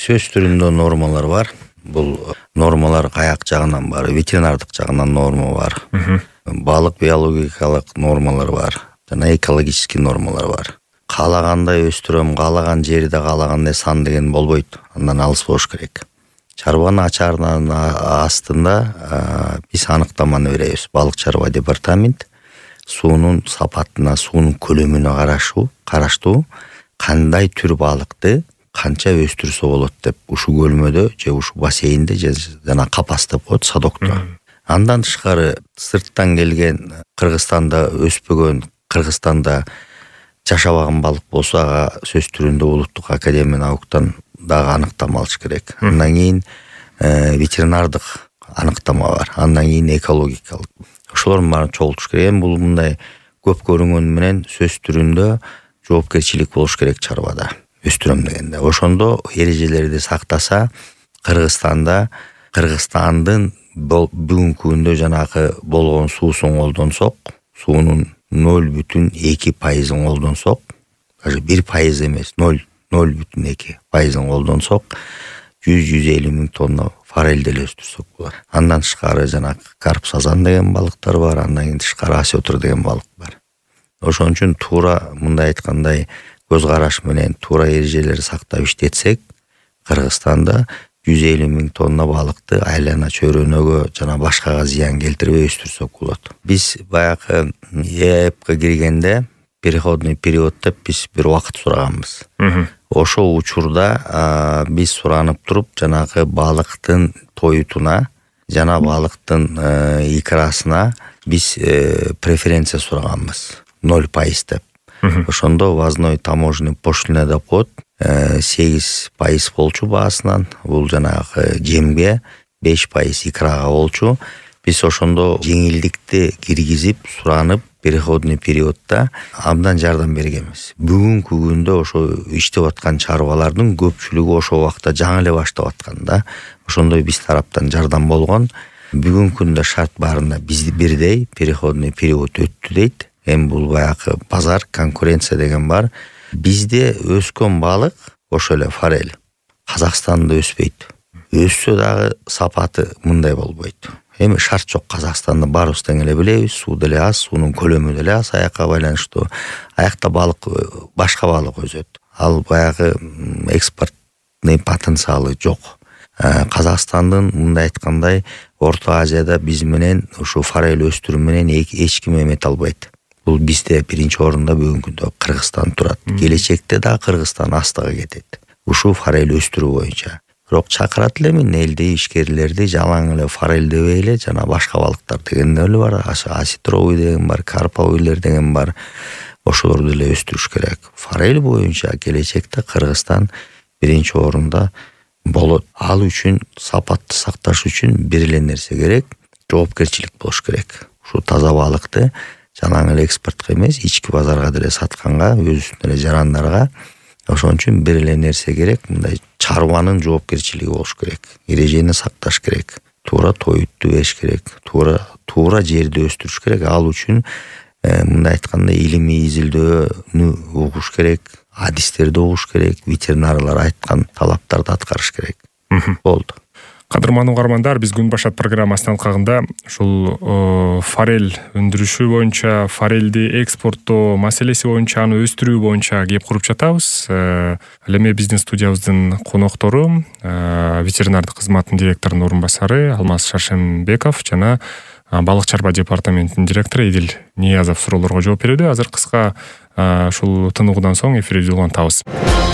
сөз түрүндө нормалар бар. Бул нормалар каяк жагынан бар, ветеринардык жагынан норма бар. Балык биологикалык нормалар бар. Жана экологический нормалар бар. Каалагандай өстүрөм, каалаган жерде каалагандай сан деген болбойт. Андан алыс болуш керек. Чарбанын ачарынын астында биз аныктаманы беребиз. Балык чарба департамент суунун сапатына, суунун көлөмүнө караштуу кандай түр балыкты канча өстүрсө болот деп ушу көлмөдө же ушу бассейнде жана капас деп коет садокто. Андан тышкары сырттан келген, Кыргызстанда өспөгөн, Кыргызстанда жашабаган балык болсо ага сөз түрүндө улуттук академия науктан дагы аныктама алыш керек. Андан кийин ветеринардык аныктама бар. Андан кийин экологикалык. Ошолордун баарын чогултуш керек. Бул мындай көп көрүнгөнү менен сөз түрүндө жоопкерчилик болуш керек чарбада. Өстүрөм дегенде. Ошондо эрежелерди сактаса, Кыргызстандын бүгүнкү күндө жанагы болгон суусун колдонсок, суунун 0,2% колдонсок, даже 1% эмес, 0,2% колдонсок, 100-150 миң тонна форель деле өстүрсөк болот. Андан тышкары жанагы карп сазан деген балыктар бар, андан кийин тышкары осетр деген балык бар. Ошон үчүн туура мындай айткандай көз караш менен туура эрежелерди сактап иштетсек, Кыргызстанда 150 миң тонна балыкты айлана чөйрөнөгө жана башкага зыян келтирбей өстүрсөк болот. Биз баягы ЕАЭПке киргенде переходный период деп биз бир убакыт сураганбыз. Ошол учурда биз суранып туруп жанагы балыктын тоютуна жана балыктын икрасына биз преференция сураганбыз. 0% деп. Ошондо ввозной таможенный пошлина деп коет. 8% болчу баасынан, бул жанагы жемге 5% икрага болчу. Биз ошондо жеңилдикти киргизип, суранып, переходный периодда абдан жардам бергенбиз. Бүгүнкү күндө ошо иштеп аткан чарбалардын көпчүлүгү ошол убакта жаңы эле баштап аткан да. Ошондой биз тараптан жардам болгон. Бүгүнкү күндө шарт баарында бизди бирдей переходный период өттү дейт. Эми бул баягы базар, конкуренция деген бар. Бизде өскөн балык, ошо эле форель, Казакстанда өспөйт. Өссө дагы сапаты мындай болбойт. Эми шарт жок, Казакстанда баарыбыз тең эле билебиз, суу деле аз, суунун көлөмү деле аз, аякка байланыштуу. Аякта балык башка балык өсөт. Ал баягы экспортный потенциалы жок. Казакстандын мындай айткандай Орто Азияда биз менен ушу форель өстүрүү менен эч ким эмете албайт. Бул бизде биринчи орунда бүгүнкү күндө Кыргызстан турат. Келечекте да Кыргызстан астыга кетет. Ушу форель өстүрүү боюнча. Бирок чакырат эле мен элди ишкерлерди жалаң эле форель дебей эле жана башка балыктар деген деле бар. Осетровый деген бар, карповыйлер деген бар. Ошолорду деле өстүрүш керек. Форель боюнча келечекте Кыргызстан биринчи орунда болот. Ал үчүн сапатты сакташ үчүн бир эле нерсе керек, жоопкерчилик болуш керек. Ушу таза балыкты жалаң эле экспортко эмес, ички базарга деле сатканга, өзүбүздүн эле жарандарга. Ошон үчүн бир эле нерсе керек, мындай чарбанын жоопкерчилиги болуш керек. Эрежени сакташ керек. Туура тоютту бериш керек. Туура жерди өстүрүш керек. Ал үчүн мындай айтканда илимий изилдөөнү угуш керек, адистерди угуш керек, ветеринарлар айткан талаптарды аткарыш керек. Болду. Кадырман угармандар, биз Күн башат программасынын алкагында ушул форель өндүрүшү боюнча, форельди экспорттоо маселеси боюнча, аны өстүрүү боюнча кеп куруп жатабыз. Ал эми биздин студиябыздын коноктору ветеринардык кызматтын директорунун орун басары Алмаз Шаршембеков жана балык чарба департаментинин директору Эдил Ниязов суроолорго жооп берүүдө. Азыр кыска ушул тыныгуудан соң эфирибизди улантабыз.